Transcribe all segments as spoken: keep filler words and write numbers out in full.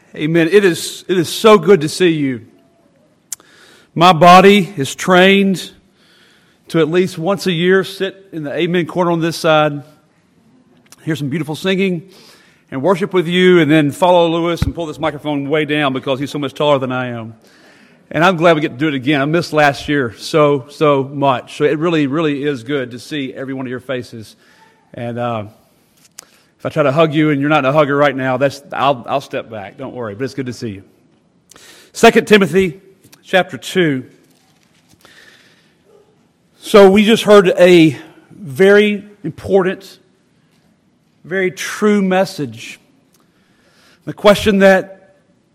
Amen. It is it is so good to see you. My body is trained to at least once a year sit in the Amen corner on this side, hear some beautiful singing, and worship with you, and then follow Lewis and pull this microphone way down because he's so much taller than I am. And I'm glad we get to do it again. I missed last year so, so much. So it really, really is good to see every one of your faces. And uh, if I try to hug you and you're not a hugger right now, that's I'll, I'll step back. Don't worry, but it's good to see you. Second Timothy chapter two. So we just heard a very important, very true message. The question that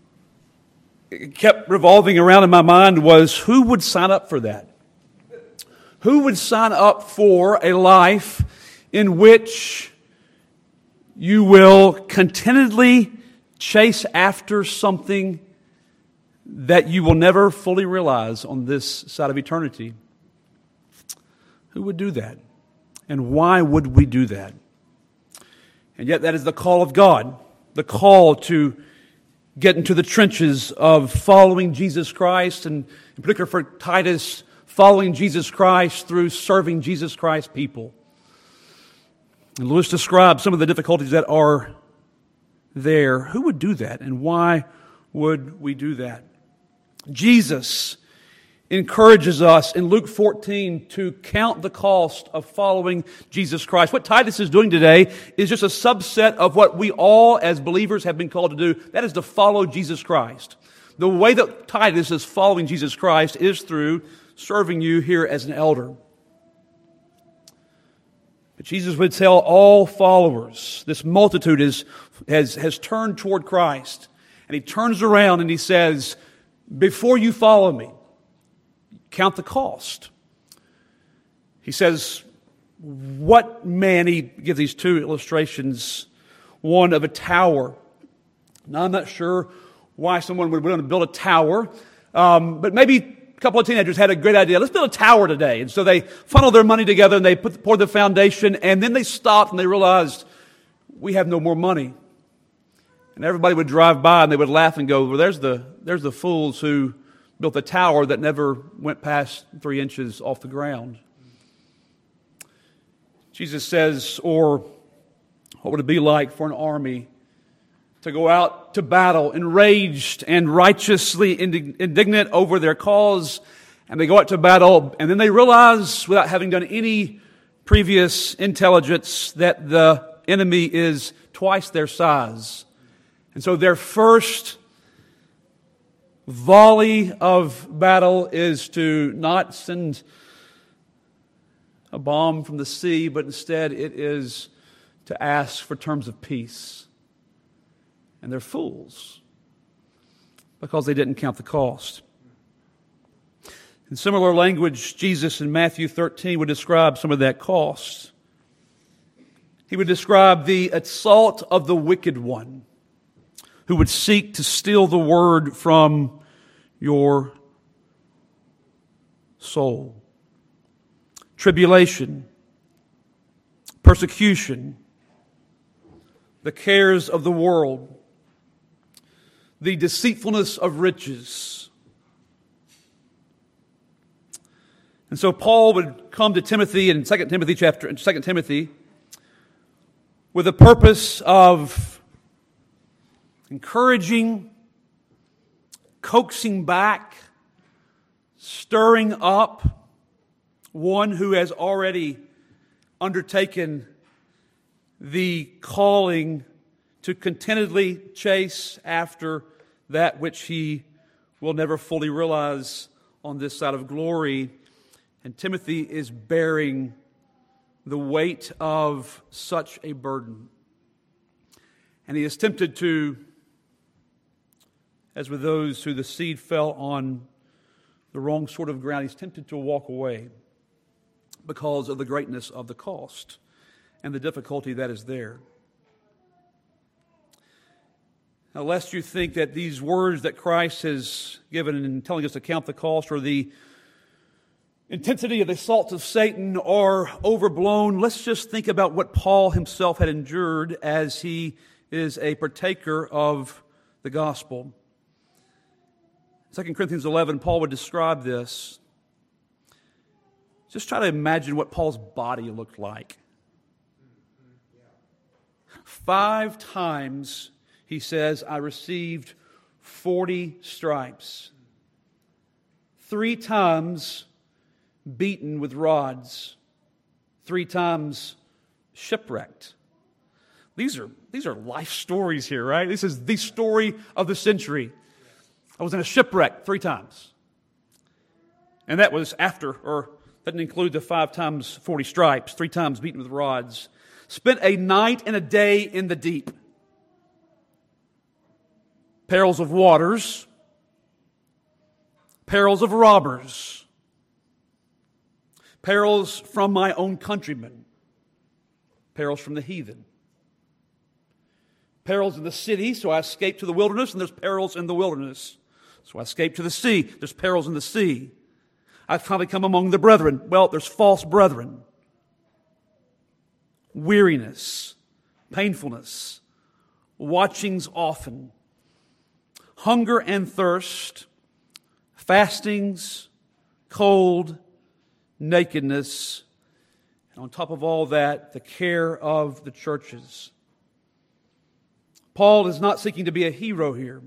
kept revolving around in my mind was, who would sign up for that? Who would sign up for a life in which you will contentedly chase after something that you will never fully realize on this side of eternity? Who would do that? And why would we do that? And yet that is the call of God, the call to get into the trenches of following Jesus Christ, and in particular for Titus, following Jesus Christ through serving Jesus Christ people. And Lewis described some of the difficulties that are there. Who would do that, and why would we do that? Jesus encourages us in Luke fourteen to count the cost of following Jesus Christ. What Titus is doing today is just a subset of what we all as believers have been called to do. That is to follow Jesus Christ. The way that Titus is following Jesus Christ is through serving you here as an elder. But Jesus would tell all followers, this multitude is, has, has turned toward Christ. And he turns around and he says, before you follow me, count the cost. He says, what man, he gives these two illustrations, one of a tower. Now, I'm not sure why someone would want to build a tower, um, but maybe a couple of teenagers had a great idea. Let's build a tower today. And so they funneled their money together and they put, poured the foundation, and then they stopped and they realized, we have no more money. And everybody would drive by and they would laugh and go, well, there's the, there's the fools who built a tower that never went past three inches off the ground. Jesus says, or what would it be like for an army to go out to battle, enraged and righteously indignant over their cause, and they go out to battle, and then they realize, without having done any previous intelligence, that the enemy is twice their size. And so their first volley of battle is to not send a bomb from the sea, but instead it is to ask for terms of peace. And they're fools because they didn't count the cost. In similar language, Jesus in Matthew thirteen would describe some of that cost. He would describe the assault of the wicked one who would seek to steal the word from your soul. Tribulation, persecution, the cares of the world, the deceitfulness of riches. And so Paul would come to Timothy in Second Timothy chapter in Second Timothy with the purpose of encouraging, coaxing back, stirring up one who has already undertaken the calling to contentedly chase after that which he will never fully realize on this side of glory. And Timothy is bearing the weight of such a burden. And he is tempted to, as with those who the seed fell on the wrong sort of ground, he's tempted to walk away because of the greatness of the cost and the difficulty that is there. Now, lest you think that these words that Christ has given in telling us to count the cost or the intensity of the assaults of Satan are overblown, let's just think about what Paul himself had endured as he is a partaker of the gospel. Second Corinthians eleven, Paul would describe this. Just try to imagine what Paul's body looked like. Five times, he says, I received forty stripes. Three times beaten with rods. Three times shipwrecked. These are, these are life stories here, right? This is the story of the century. I was in a shipwreck three times. And that was after, or doesn't include the five times forty stripes, three times beaten with rods. Spent a night and a day in the deep. Perils of waters. Perils of robbers. Perils from my own countrymen. Perils from the heathen. Perils in the city, so I escaped to the wilderness, and there's perils in the wilderness. So I escaped to the sea, there's perils in the sea. I've finally come among the brethren. Well, there's false brethren. Weariness, painfulness, watchings often, hunger and thirst, fastings, cold, nakedness, and on top of all that, the care of the churches. Paul is not seeking to be a hero here.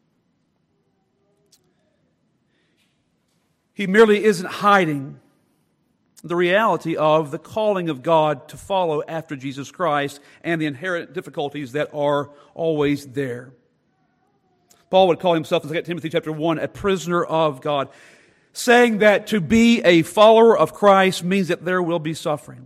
He merely isn't hiding the reality of the calling of God to follow after Jesus Christ and the inherent difficulties that are always there. Paul would call himself in Second Timothy chapter one a prisoner of God, saying that to be a follower of Christ means that there will be suffering.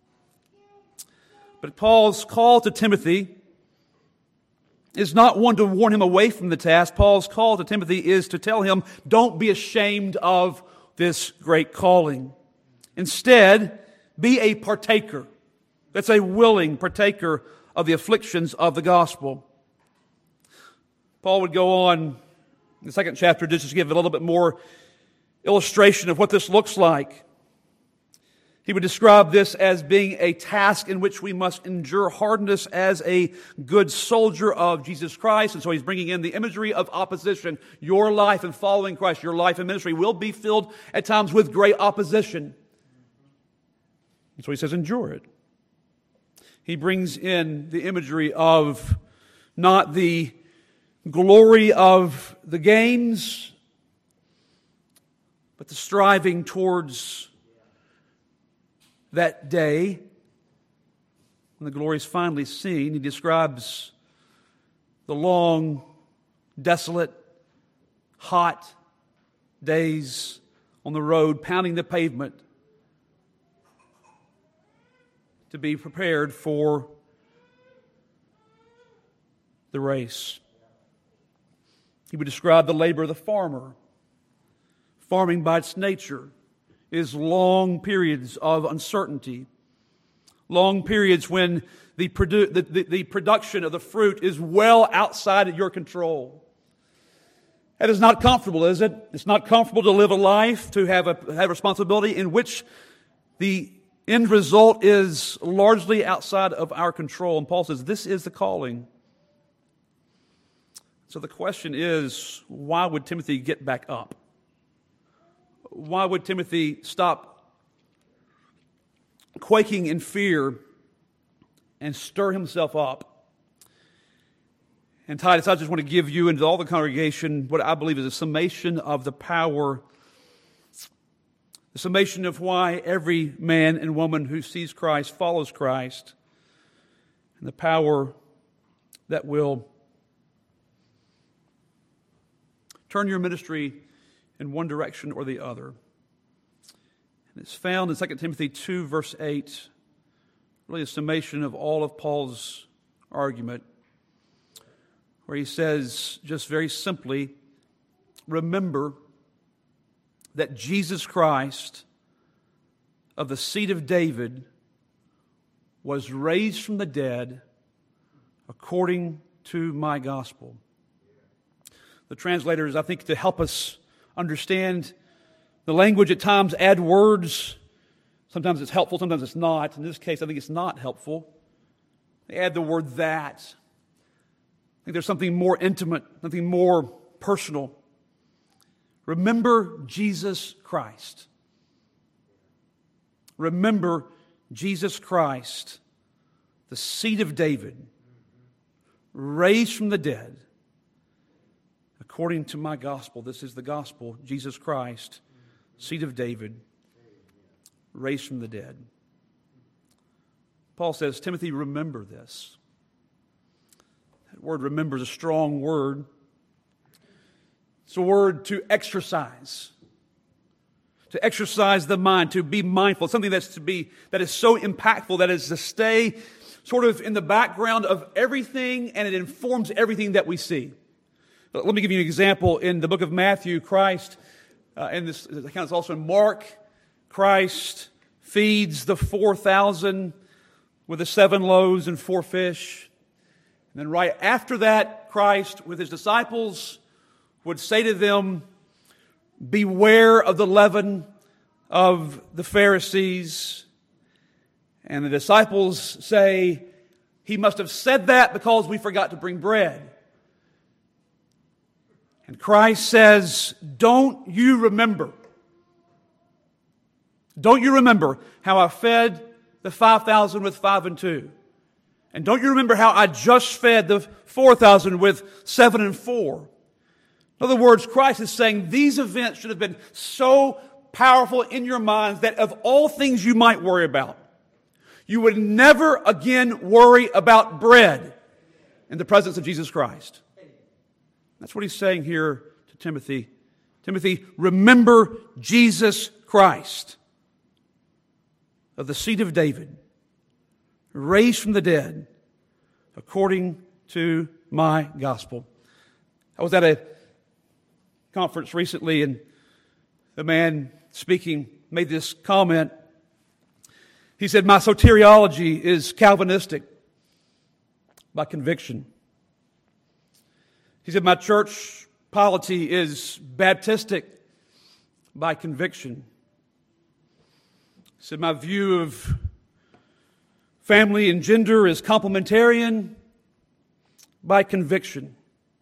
But Paul's call to Timothy is not one to warn him away from the task. Paul's call to Timothy is to tell him, don't be ashamed of this great calling. Instead, be a partaker. That's a willing partaker of the afflictions of the gospel. Paul would go on in the second chapter to just give a little bit more illustration of what this looks like. He would describe this as being a task in which we must endure hardness as a good soldier of Jesus Christ. And so he's bringing in the imagery of opposition. Your life in following Christ, your life in ministry will be filled at times with great opposition. And so he says, endure it. He brings in the imagery of not the glory of the gains, but the striving towards that day when the glory is finally seen. He describes the long, desolate, hot days on the road, pounding the pavement to be prepared for the race. He would describe the labor of the farmer. Farming by its nature is long periods of uncertainty, long periods when the, produ- the, the, the production of the fruit is well outside of your control. That is not comfortable, is it? It's not comfortable to live a life, to have a have responsibility in which the end result is largely outside of our control. And Paul says this is the calling. So the question is, why would Timothy get back up? Why would Timothy stop quaking in fear and stir himself up? And Titus, I just want to give you and to all the congregation what I believe is a summation of the power, the summation of why every man and woman who sees Christ follows Christ, and the power that will turn your ministry in one direction or the other. And it's found in Second Timothy two, verse eight, really a summation of all of Paul's argument, where he says, just very simply, remember that Jesus Christ of the seed of David was raised from the dead according to my gospel. The translators, I think, to help us understand the language at times add words. Sometimes it's helpful, sometimes it's not. In this case, I think it's not helpful. They add the word that. I think there's something more intimate, something more personal. Remember Jesus Christ. Remember Jesus Christ, the seed of David, raised from the dead. According to my gospel, this is the gospel, Jesus Christ, seed of David, raised from the dead. Paul says, Timothy, remember this. That word remember is a strong word. It's a word to exercise. To exercise the mind, to be mindful. Something that's to be, that is so impactful, that is to stay sort of in the background of everything, and it informs everything that we see. But let me give you an example. In the book of Matthew, Christ, uh, and this account is also in Mark, Christ feeds the four thousand with the seven loaves and four fish. And then right after that, Christ, with his disciples, would say to them, beware of the leaven of the Pharisees. And the disciples say, he must have said that because we forgot to bring bread. And Christ says, don't you remember? Don't you remember how I fed the five thousand with five and two? And don't you remember how I just fed the four thousand with seven and four? In other words, Christ is saying these events should have been so powerful in your minds that of all things you might worry about, you would never again worry about bread in the presence of Jesus Christ. That's what he's saying here to Timothy. Timothy, remember Jesus Christ, of the seed of David, raised from the dead, according to my gospel. I was at a conference recently, and the man speaking made this comment. He said, my soteriology is Calvinistic by conviction. He said, my church polity is Baptistic by conviction. He said, my view of family and gender is complementarian by conviction.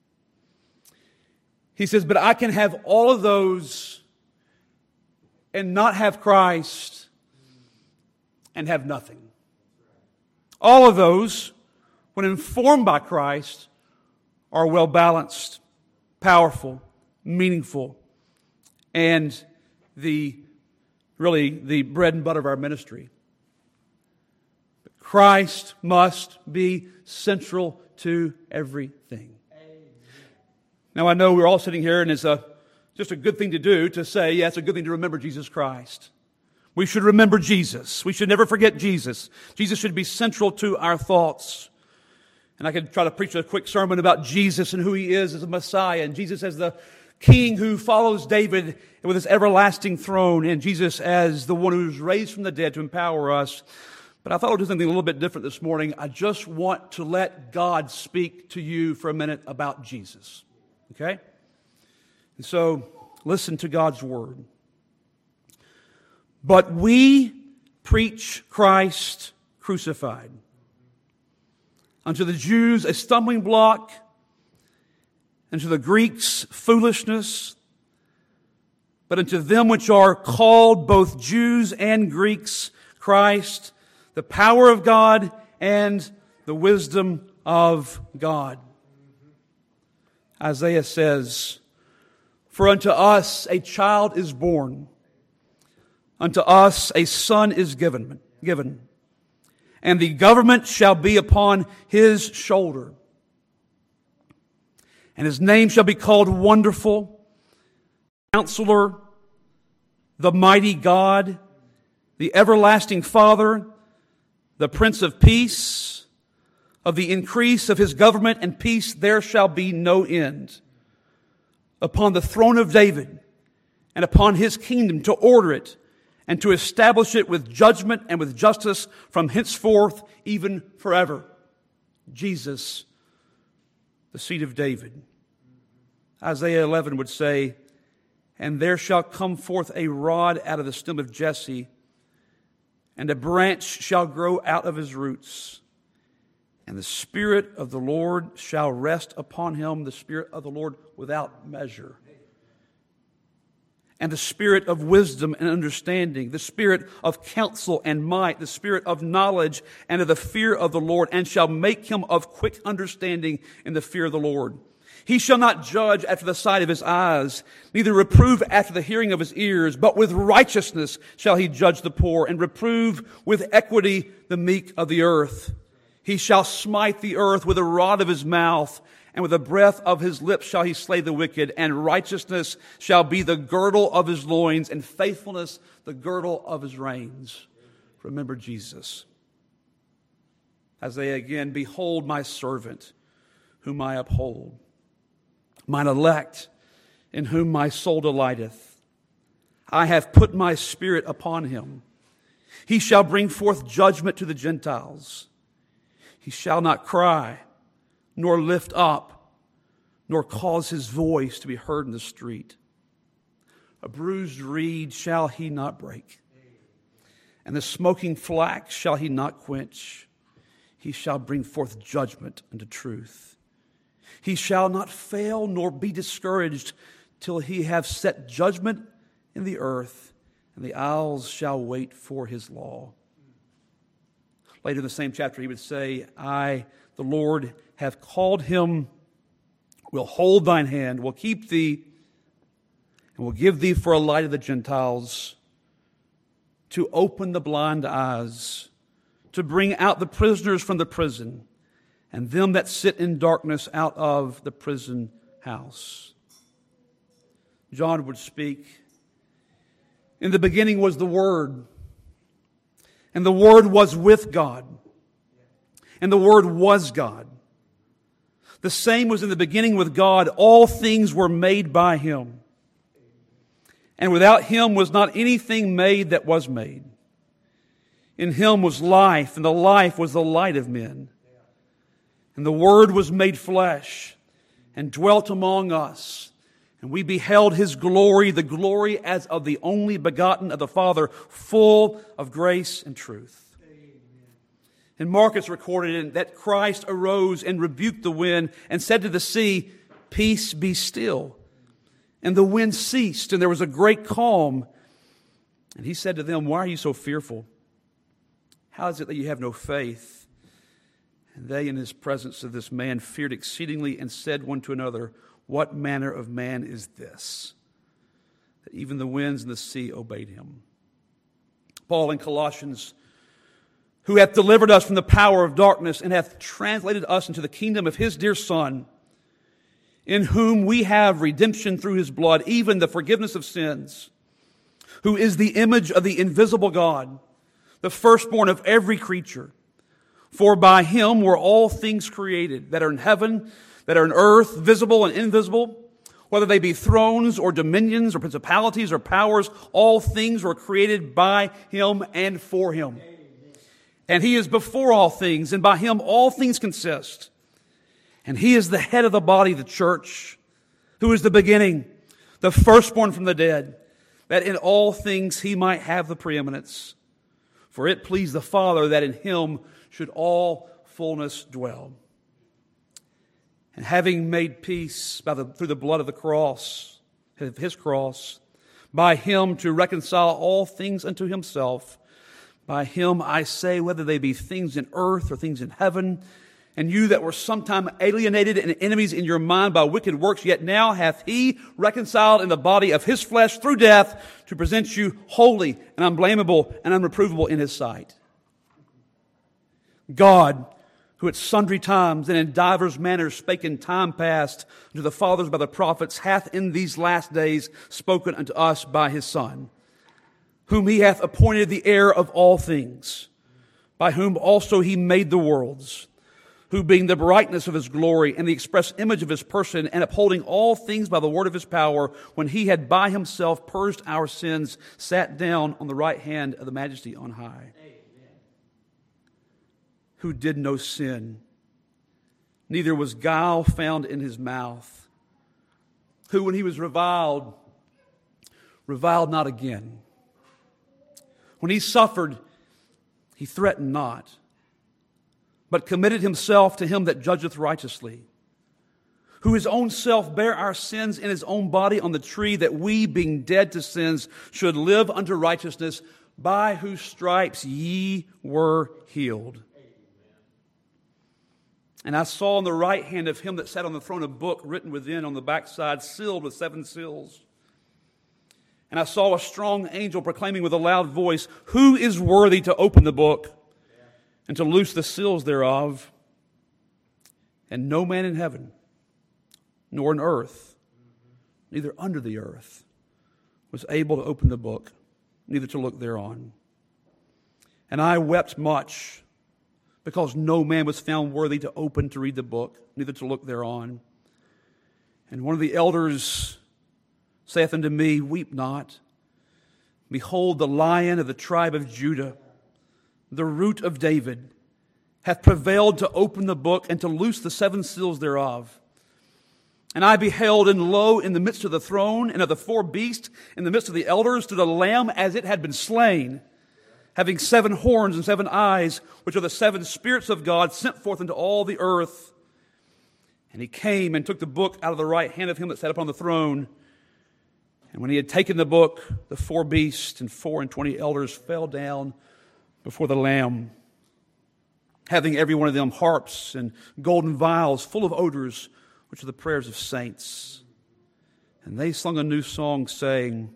He says, but I can have all of those and not have Christ and have nothing. All of those, when informed by Christ, are well balanced, powerful, meaningful, and the really the bread and butter of our ministry. But Christ must be central to everything. Now I know we're all sitting here, and it's a just a good thing to do to say, yeah, it's a good thing to remember Jesus Christ. We should remember Jesus. We should never forget Jesus. Jesus should be central to our thoughts. And I could try to preach a quick sermon about Jesus and who He is as a Messiah, and Jesus as the King who follows David with His everlasting throne, and Jesus as the one who's raised from the dead to empower us. But I thought I'd do something a little bit different this morning. I just want to let God speak to you for a minute about Jesus. Okay? And so, listen to God's Word. But we preach Christ crucified. Unto the Jews a stumbling block, and to the Greeks foolishness. But unto them which are called, both Jews and Greeks, Christ, the power of God and the wisdom of God. Isaiah says, for unto us a child is born, unto us a son is given, given, and the government shall be upon his shoulder. And his name shall be called Wonderful, Counselor, the Mighty God, the Everlasting Father, the Prince of Peace. Of the increase of his government and peace there shall be no end. Upon the throne of David and upon his kingdom, to order it and to establish it with judgment and with justice from henceforth even forever. Jesus, the seed of David. Isaiah eleven would say, and there shall come forth a rod out of the stem of Jesse, and a branch shall grow out of his roots. And the Spirit of the Lord shall rest upon him, the Spirit of the Lord without measure. And the Spirit of wisdom and understanding, the Spirit of counsel and might, the Spirit of knowledge and of the fear of the Lord, and shall make him of quick understanding in the fear of the Lord. He shall not judge after the sight of his eyes, neither reprove after the hearing of his ears, but with righteousness shall he judge the poor, and reprove with equity the meek of the earth. He shall smite the earth with a rod of his mouth, and with the breath of his lips shall he slay the wicked, and righteousness shall be the girdle of his loins, and faithfulness the girdle of his reins. Remember Jesus. As they again, behold my servant, whom I uphold, mine elect, in whom my soul delighteth. I have put my spirit upon him. He shall bring forth judgment to the Gentiles. He shall not cry, nor lift up, nor cause his voice to be heard in the street. A bruised reed shall he not break, and the smoking flax shall he not quench. He shall bring forth judgment unto truth. He shall not fail nor be discouraged till he have set judgment in the earth, and the isles shall wait for his law. Later in the same chapter, he would say, I, the Lord, have called him, will hold thine hand, will keep thee, and will give thee for a light of the Gentiles, to open the blind eyes, to bring out the prisoners from the prison, and them that sit in darkness out of the prison house. John would speak, in the beginning was the Word, and the Word was with God, and the Word was God. The same was in the beginning with God. All things were made by him, and without him was not anything made that was made. In him was life, and the life was the light of men. And the Word was made flesh and dwelt among us. And we beheld his glory, the glory as of the only begotten of the Father, full of grace and truth. Amen. And Marcus recorded in that Christ arose and rebuked the wind and said to the sea, Peace, be still. And the wind ceased, and there was a great calm. And he said to them, Why are you so fearful? How is it that you have no faith? And they in his presence of this man feared exceedingly and said one to another, What manner of man is this, that even the winds and the sea obeyed him? Paul in Colossians, who hath delivered us from the power of darkness and hath translated us into the kingdom of his dear Son, in whom we have redemption through his blood, even the forgiveness of sins, who is the image of the invisible God, the firstborn of every creature. For by him were all things created, that are in heaven, that are in earth, visible and invisible, whether they be thrones or dominions or principalities or powers, all things were created by him and for him. Amen. And he is before all things, and by him all things consist. And he is the head of the body, the church, who is the beginning, the firstborn from the dead, that in all things he might have the preeminence. For it pleased the Father that in him should all fullness dwell. And having made peace by the, through the blood of the cross, of his cross, by him to reconcile all things unto himself, by him I say, whether they be things in earth or things in heaven, and you that were sometime alienated and enemies in your mind by wicked works, yet now hath he reconciled in the body of his flesh through death to present you holy and unblameable and unreprovable in his sight. God, who at sundry times and in divers manners spake in time past unto the fathers by the prophets, hath in these last days spoken unto us by his Son, whom he hath appointed the heir of all things, by whom also he made the worlds, who being the brightness of his glory and the express image of his person, and upholding all things by the word of his power, when he had by himself purged our sins, sat down on the right hand of the Majesty on high. Who did no sin, neither was guile found in his mouth, who when he was reviled, reviled not again. When he suffered, he threatened not, but committed himself to him that judgeth righteously, who his own self bare our sins in his own body on the tree, that we, being dead to sins, should live unto righteousness, by whose stripes ye were healed. And I saw on the right hand of him that sat on the throne a book written within on the backside, sealed with seven seals. And I saw a strong angel proclaiming with a loud voice, Who is worthy to open the book and to loose the seals thereof? And no man in heaven, nor in earth, neither under the earth, was able to open the book, neither to look thereon. And I wept much, because no man was found worthy to open to read the book, neither to look thereon. And one of the elders saith unto me, Weep not. Behold, the Lion of the tribe of Judah, the root of David, hath prevailed to open the book and to loose the seven seals thereof. And I beheld, and lo, in the midst of the throne and of the four beasts, in the midst of the elders, stood a lamb as it had been slain, having seven horns and seven eyes, which are the seven spirits of God sent forth into all the earth. And he came and took the book out of the right hand of him that sat upon the throne. And when he had taken the book, the four beasts and four and twenty elders fell down before the Lamb, having every one of them harps and golden vials full of odors, which are the prayers of saints. And they sung a new song, saying,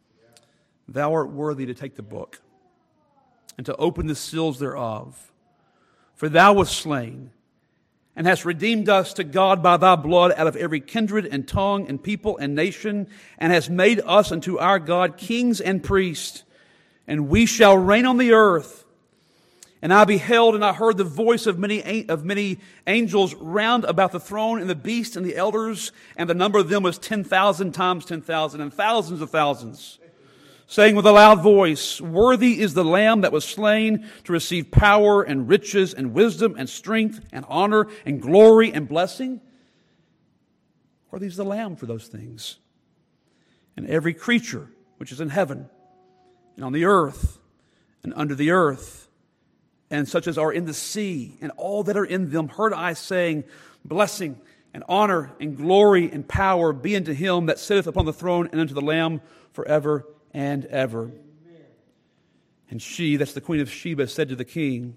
Thou art worthy to take the book and to open the seals thereof. For thou wast slain, and hast redeemed us to God by thy blood out of every kindred and tongue and people and nation, and hast made us unto our God kings and priests, and we shall reign on the earth. And I beheld, and I heard the voice of many of many angels round about the throne, and the beast and the elders, and the number of them was ten thousand times ten thousand, and thousands of thousands, saying with a loud voice, Worthy is the Lamb that was slain to receive power and riches and wisdom and strength and honor and glory and blessing. Worthy is the Lamb for those things. And every creature which is in heaven and on the earth and under the earth, and such as are in the sea, and all that are in them, heard I saying, Blessing and honor and glory and power be unto him that sitteth upon the throne and unto the Lamb forever and ever. Amen. And she, that's the Queen of Sheba, said to the king,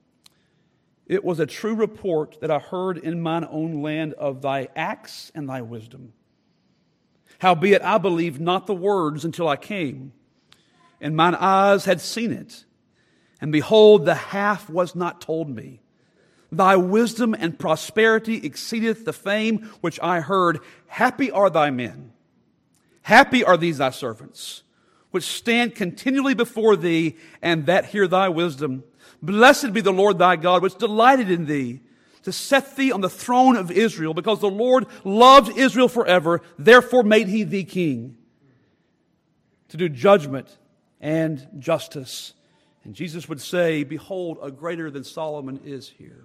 It was a true report that I heard in mine own land of thy acts and thy wisdom. Howbeit I believed not the words until I came, and mine eyes had seen it. And behold, the half was not told me. Thy wisdom and prosperity exceedeth the fame which I heard. Happy are thy men. Happy are these thy servants, which stand continually before thee, and that hear thy wisdom. Blessed be the Lord thy God, which delighted in thee, to set thee on the throne of Israel, because the Lord loved Israel forever, therefore made he thee king, to do judgment and justice. And Jesus would say, Behold, a greater than Solomon is here.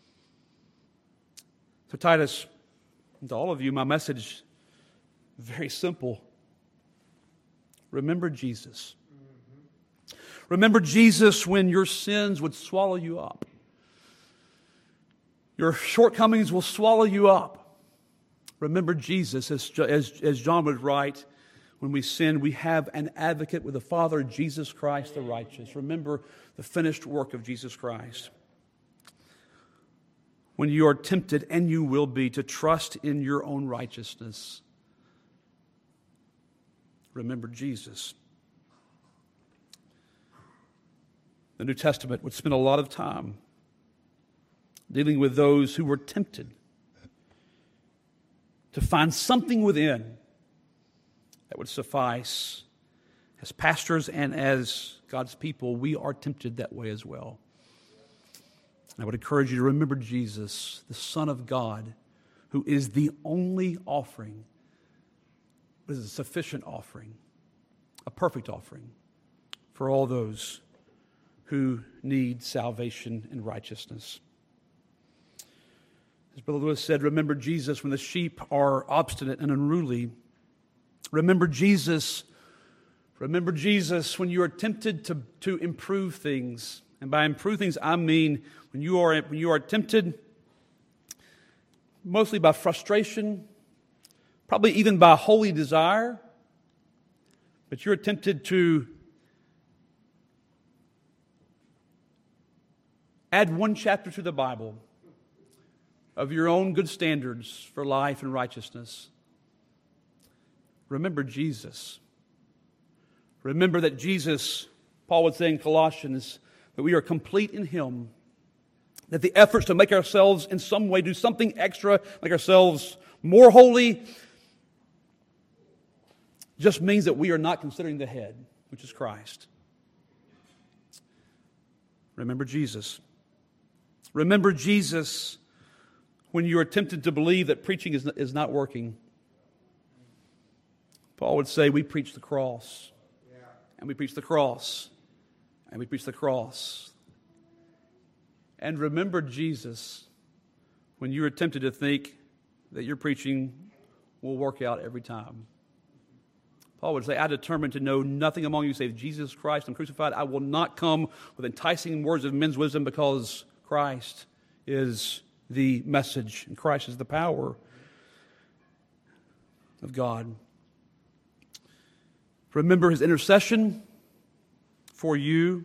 So Titus, and to all of you, my message, very simple. Remember Jesus. Remember Jesus when your sins would swallow you up. Your shortcomings will swallow you up. Remember Jesus, as, as, as John would write, when we sin, we have an advocate with the Father, Jesus Christ the righteous. Remember the finished work of Jesus Christ. When you are tempted, and you will be, to trust in your own righteousness, remember Jesus. The New Testament would spend a lot of time dealing with those who were tempted to find something within that would suffice. As pastors and as God's people, we are tempted that way as well. I would encourage you to remember Jesus, the Son of God, who is the only offering, but is a sufficient offering, a perfect offering for all those who need salvation and righteousness. As Brother Lewis said, remember Jesus when the sheep are obstinate and unruly. Remember Jesus, remember Jesus when you are tempted to, to improve things And by improve things, I mean when you are when you are tempted, mostly by frustration, probably even by holy desire, but you're tempted to add one chapter to the Bible of your own good standards for life and righteousness. Remember Jesus. Remember that Jesus, Paul would say in Colossians, that we are complete in Him. That the efforts to make ourselves in some way do something extra, make ourselves more holy, just means that we are not considering the head, which is Christ. Remember Jesus. Remember Jesus when you are tempted to believe that preaching is is not working. Paul would say, we preach the cross. And we preach the cross. And we preach the cross. And remember Jesus when you are tempted to think that your preaching will work out every time. Paul would say, I determined to know nothing among you save Jesus Christ and crucified. I will not come with enticing words of men's wisdom, because Christ is the message and Christ is the power of God. Remember His intercession for you.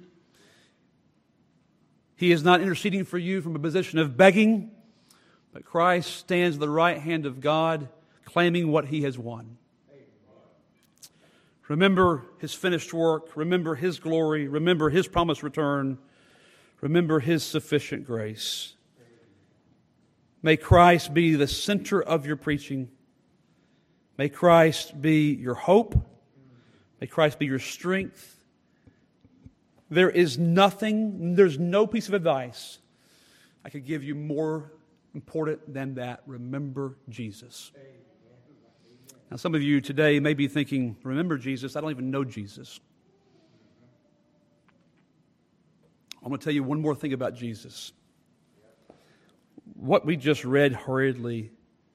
He is not interceding for you from a position of begging, but Christ stands at the right hand of God, claiming what He has won. Remember His finished work. Remember His glory. Remember His promised return. Remember His sufficient grace. May Christ be the center of your preaching. May Christ be your hope. May Christ be your strength. There is nothing, there's no piece of advice I could give you more important than that. Remember Jesus. Now, some of you today may be thinking, remember Jesus, I don't even know Jesus. I'm going to tell you one more thing about Jesus. What we just read hurriedly,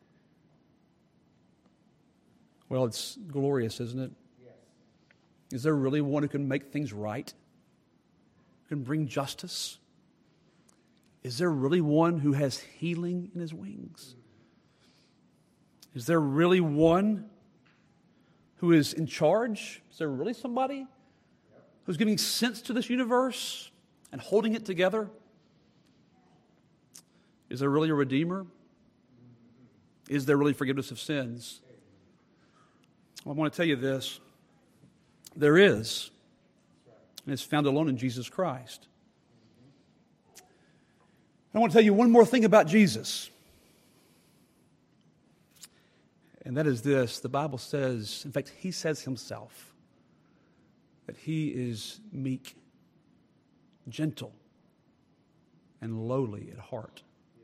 well, it's glorious, isn't it? Is there really one who can make things right? Who can bring justice? Is there really one who has healing in His wings? Is there really one who is in charge? Is there really somebody who's giving sense to this universe and holding it together? Is there really a Redeemer? Is there really forgiveness of sins? Well, I want to tell you this. There is. And it's found alone in Jesus Christ. I want to tell you one more thing about Jesus. And that is this. The Bible says, in fact, He says Himself, that He is meek, gentle, and lowly at heart.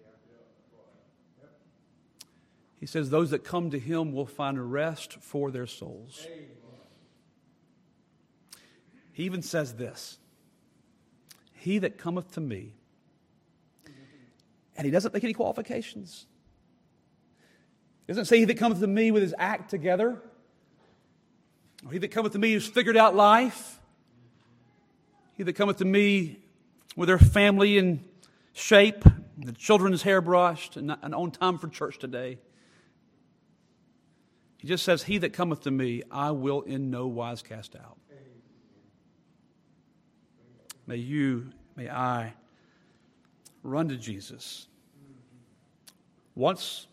He says those that come to Him will find rest for their souls. He even says this, He that cometh to me, and He doesn't make any qualifications. He doesn't say he that cometh to me with his act together, or he that cometh to me who's figured out life, he that cometh to me with their family in shape, the children's hair brushed, and, and on time for church today. He just says, he that cometh to me, I will in no wise cast out. May you, may I run to Jesus once,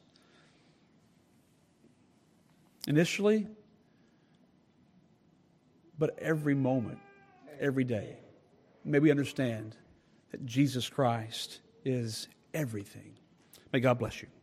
initially, but every moment, every day. May we understand that Jesus Christ is everything. May God bless you.